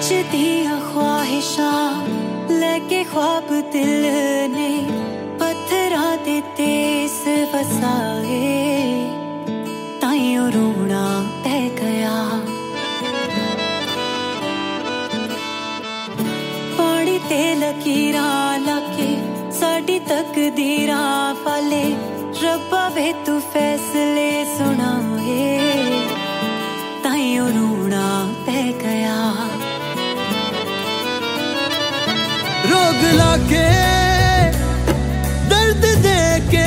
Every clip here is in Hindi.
दिया ख्वाहिशां लेके ख्वाब दिल ने पत्थरां दे तेस वसाए ताइयों रोना पै गया। पानी ते लकीरां लाके साडी तकदीरां वाले रब्बा वे तू फैसले सुनाए ताइयों रोना पै गया। रोग लाके दर्द देके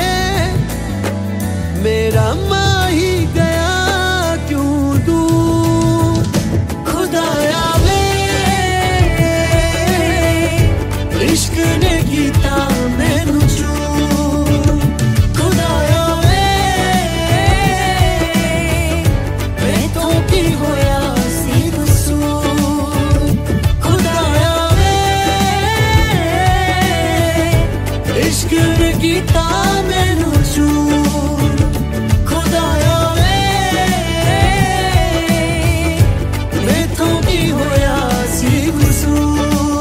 मेरा माही गया क्यों दूर। खुदाया वे इश्क ने कीता मैनू चूर। खुदाया वे मैथों की होया सी कसूर। खुदाया वे इश्क ने कीता मैनू चूर। खुदाया वे मैथों की होया सी कसूर।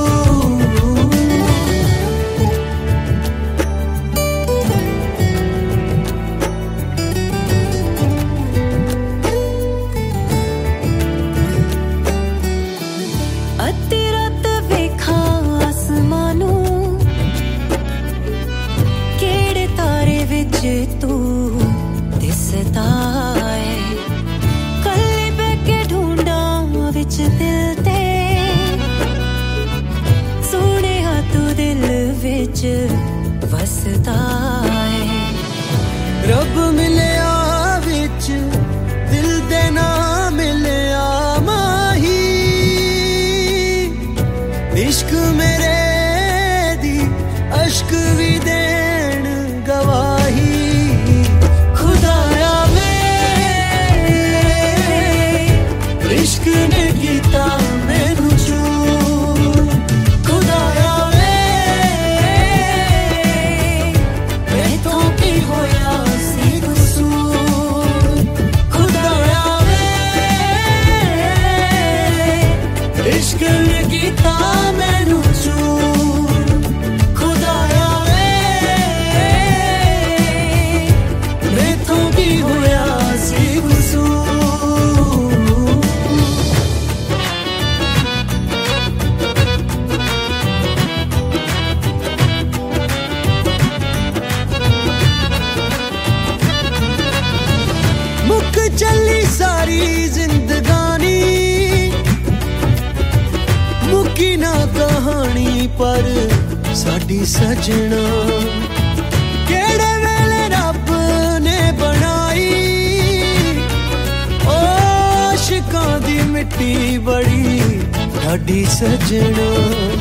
अद्धी रात वेखा आसमानू केड़े तारे विच तू दिसदा है। कल्ले बैके ढूंढा विच दिल ते सोने तू दिल विच वसदा है। रब मिलया विच दिल दे ना मिलया माही। इश्क मेरे दी अश्क भी देन गवाही। खुदाया वे इश्क ने कीता मैनू चूर। खुदाया वे मैथों की होया सी कसूर। खुदाया वे इश्क ने कीता मैनू चूर। खुदाया वे मैथों की होया सी कसूर। मुक चली सारी जिंदगानी मुकी ना कहानी पर साडी सजना। केड़े वेले रब ने बनाई ओ आशिकां दी मिट्टी बड़ी ढाडी सजना।